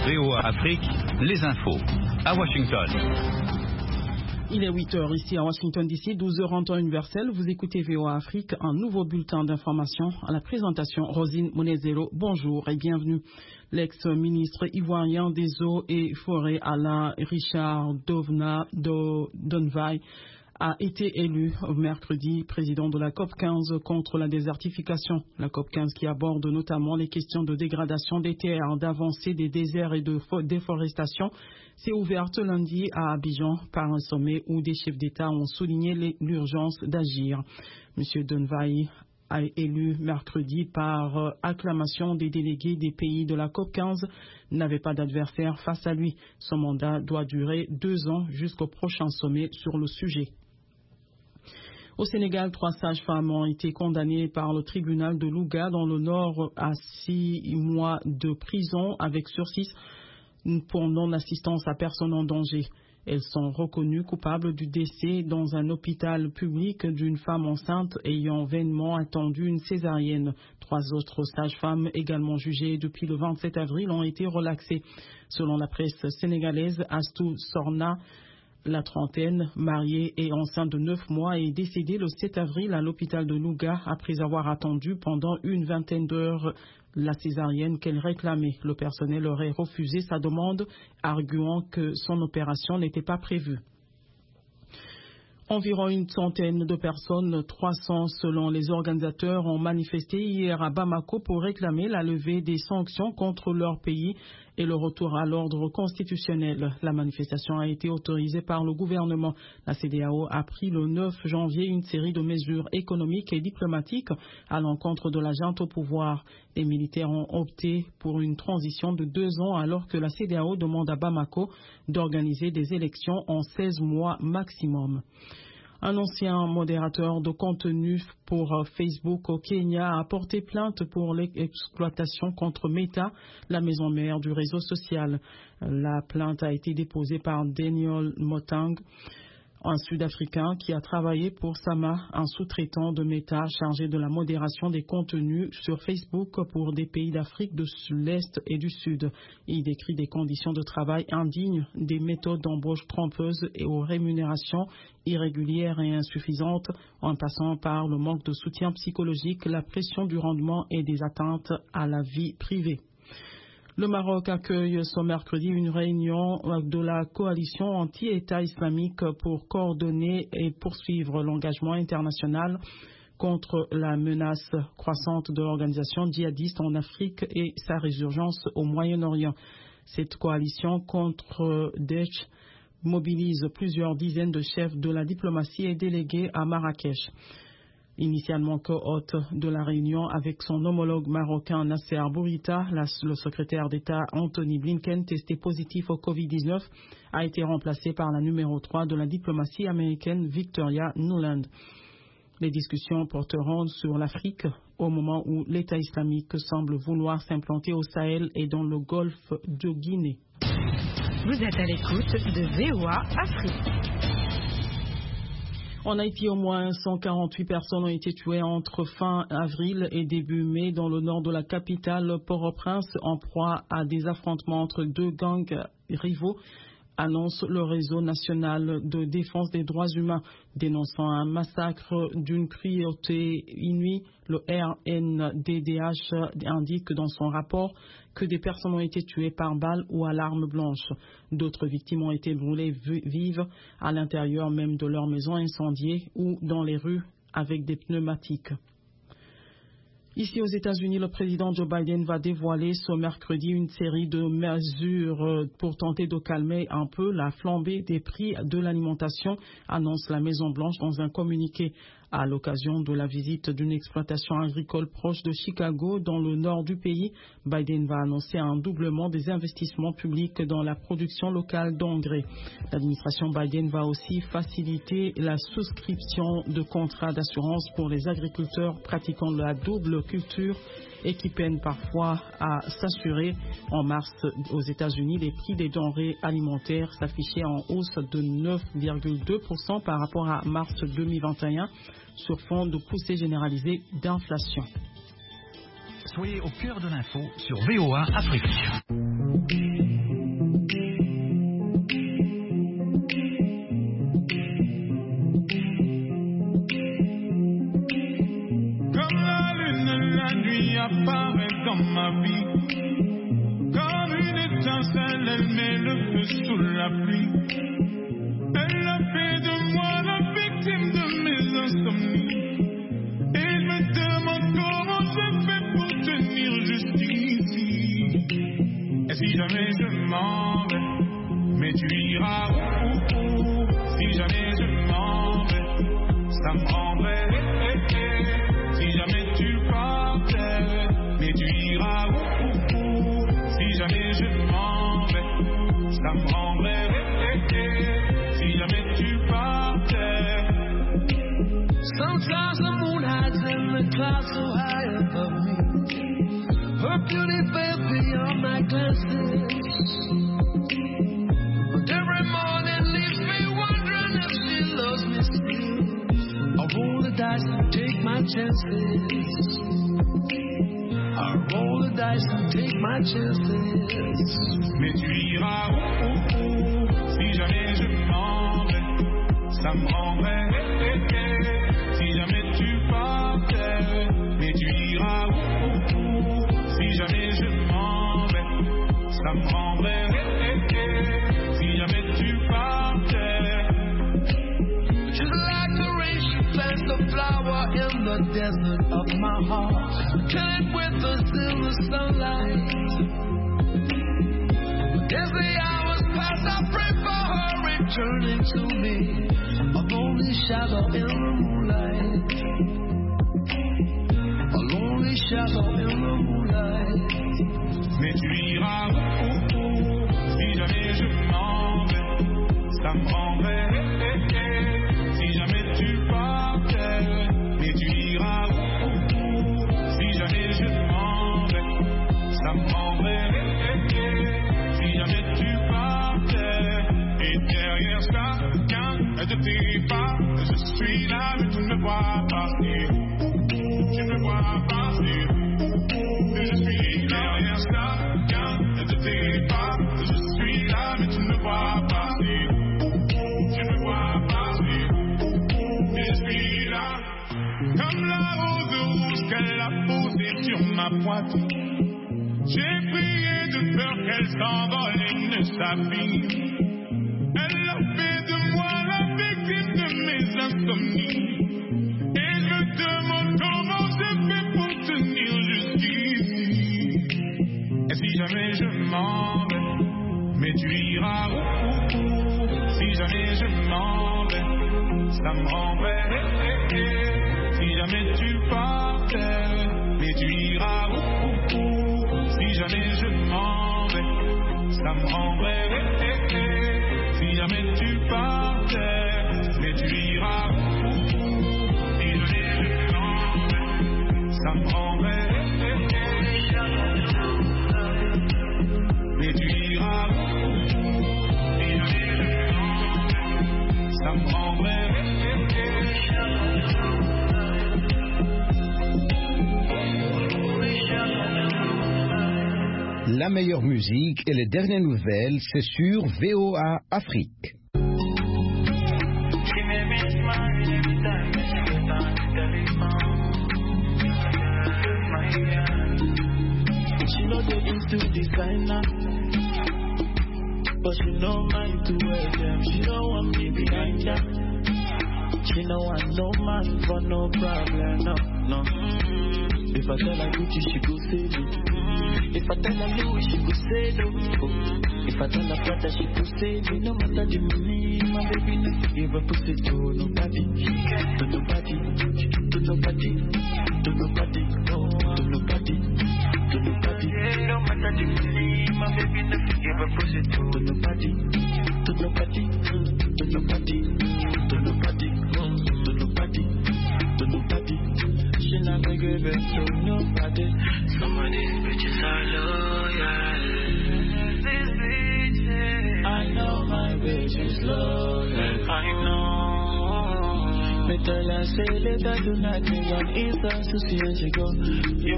VOA Afrique, les infos. À Washington. Il est 8h ici à Washington DC, 12h en temps universel. Vous écoutez VOA Afrique, un nouveau bulletin d'information. À la présentation, Rosine Monezero. Bonjour et bienvenue. L'ex-ministre ivoirien des Eaux et Forêts, Alain Richard Donvaï, a été élu mercredi président de la COP15 contre la désertification. La COP15 qui aborde notamment les questions de dégradation des terres, d'avancée des déserts et de déforestation s'est ouverte lundi à Abidjan par un sommet où des chefs d'État ont souligné l'urgence d'agir. M. Donvaï a élu mercredi par acclamation des délégués des pays de la COP15, n'avait pas d'adversaire face à lui. Son mandat doit durer 2 ans jusqu'au prochain sommet sur le sujet. Au Sénégal, 3 sages-femmes ont été condamnées par le tribunal de Louga dans le Nord à 6 mois de prison avec sursis pour non-assistance à personne en danger. Elles sont reconnues coupables du décès dans un hôpital public d'une femme enceinte ayant vainement attendu une césarienne. 3 autres sages-femmes également jugées depuis le 27 avril ont été relaxées. Selon la presse sénégalaise, Astou Sorna, la trentaine, mariée et enceinte de 9 mois, est décédée le 7 avril à l'hôpital de Louga après avoir attendu pendant une vingtaine d'heures la césarienne qu'elle réclamait. Le personnel aurait refusé sa demande, arguant que son opération n'était pas prévue. Environ une centaine de personnes, 300 selon les organisateurs, ont manifesté hier à Bamako pour réclamer la levée des sanctions contre leur pays et le retour à l'ordre constitutionnel. La manifestation a été autorisée par le gouvernement. La CEDEAO a pris le 9 janvier une série de mesures économiques et diplomatiques à l'encontre de la junte au pouvoir. Les militaires ont opté pour une transition de 2 ans alors que la CEDEAO demande à Bamako d'organiser des élections en 16 mois maximum. Un ancien modérateur de contenu pour Facebook au Kenya a porté plainte pour l'exploitation contre Meta, la maison mère du réseau social. La plainte a été déposée par Daniel Motang, un Sud-Africain qui a travaillé pour Sama, un sous-traitant de Meta chargé de la modération des contenus sur Facebook pour des pays d'Afrique de l'Est et du Sud. Il décrit des conditions de travail indignes, des méthodes d'embauche trompeuses et aux rémunérations irrégulières et insuffisantes, en passant par le manque de soutien psychologique, la pression du rendement et des atteintes à la vie privée. Le Maroc accueille ce mercredi une réunion de la coalition anti-État islamique pour coordonner et poursuivre l'engagement international contre la menace croissante de l'organisation djihadiste en Afrique et sa résurgence au Moyen-Orient. Cette coalition contre Daesh mobilise plusieurs dizaines de chefs de la diplomatie et délégués à Marrakech. Initialement co-hôte de la réunion avec son homologue marocain Nasser Bourita, le secrétaire d'État Anthony Blinken, testé positif au Covid-19, a été remplacé par la numéro 3 de la diplomatie américaine Victoria Nuland. Les discussions porteront sur l'Afrique au moment où l'État islamique semble vouloir s'implanter au Sahel et dans le golfe de Guinée. Vous êtes à l'écoute de VOA Afrique. En Haïti, au moins 148 personnes ont été tuées entre fin avril et début mai dans le nord de la capitale Port-au-Prince en proie à des affrontements entre 2 gangs rivaux, annonce le réseau national de défense des droits humains. Dénonçant un massacre d'une cruauté inouïe, le RNDDH indique dans son rapport que des personnes ont été tuées par balles ou à l'arme blanche. D'autres victimes ont été brûlées vives à l'intérieur même de leur maison incendiée ou dans les rues avec des pneumatiques. Ici aux États-Unis, le président Joe Biden va dévoiler ce mercredi une série de mesures pour tenter de calmer un peu la flambée des prix de l'alimentation, annonce la Maison-Blanche dans un communiqué. À l'occasion de la visite d'une exploitation agricole proche de Chicago, dans le nord du pays, Biden va annoncer un doublement des investissements publics dans la production locale d'engrais. L'administration Biden va aussi faciliter la souscription de contrats d'assurance pour les agriculteurs pratiquant la double culture et qui peinent parfois à s'assurer. En mars, aux États-Unis, les prix des denrées alimentaires s'affichaient en hausse de 9,2% par rapport à mars 2021 sur fond de poussée généralisée d'inflation. Soyez au cœur de l'info sur VOA Afrique. lune, la nuit apparaît dans ma vie. Comme une étincelle, elle met le feu sous la pluie. Elle a fait de moi la victime de mes insomnies. Et je me demande comment je fais pour tenir jusqu'ici. Et si jamais je m'en vais, mais tu iras où? Si jamais je m'en vais, ça me rendrait. Si jamais tu partais, mais tu iras où? Si jamais je m'en vais, ça me rendrait. Si jamais tu partais. Sometimes the moon hides in the clouds so high above me. Her beauty fell beyond my glances. But every morning leaves me wondering if she loves me still. I roll the dice and take my chances. I roll the dice and take my chances. Mais tu iras où? Si jamais je m'en vais, ça me rendrait. Si jamais tu partais, mais tu iras où? Si jamais je m'en vais, ça me rendrait. Si jamais tu partais. Just like the rain, she plants the flower in the desert of my heart. Kind with the silver sunlight. As the hours pass, I pray for her returning to me. A lonely shadow in the moonlight. A lonely shadow in the moonlight. Mais tu iras où? Si jamais je m'en vais, ça me rendrait. Si jamais tu partais, mais tu iras où? Si jamais je m'en vais, ça me rendrait. Si jamais tu partais, et derrière chacun de tes pas, je suis là, mais tu ne me vois pas. Tu me vois passer. Je suis derrière chacun de tes pas. Je suis là, mais tu ne me vois passer. Tu me vois passer. Je suis là, comme la rose rouge qu'elle a posée sur ma poitrine. J'ai prié de peur qu'elle s'envole et ne s'abîme. Elle a fait de moi la victime de mes insomnies. Et je me demande comment je fais pour tenir jusqu'ici. Et si jamais je m'en vais, mais tu iras où? Si jamais je m'en vais, ça me rendrait. Si jamais tu partais, mais tu iras où? Si jamais je m'en vais, ça me rendrait. Si jamais tu partais, mais tu iras où? Si jamais je m'en vais, ça me rendrait. Mais tu iras où? Si jamais je m'en vais, ça me rendrait. La meilleure musique et les dernières nouvelles, c'est sur VOA Afrique. She know they into designer, but she know mine to wear them. She don't want me behind her. She know I no man for no problem, no. If I tell her Gucci, she go say no. If I tell her Louis, she go say no. If I tell her Prada, she go say no. No matter the money, my baby never give a pussy to nobody. To nobody, to nobody, to nobody, no, to nobody, to nobody. No matter the money, my baby never give a pussy to nobody, to nobody, to nobody, to nobody, to nobody, to nobody. She never give it to nobody. Some of these bitches are loyal. These bitches, I know my bitch is loyal. I know. Me tell her say later tonight me on Insta to see how she go.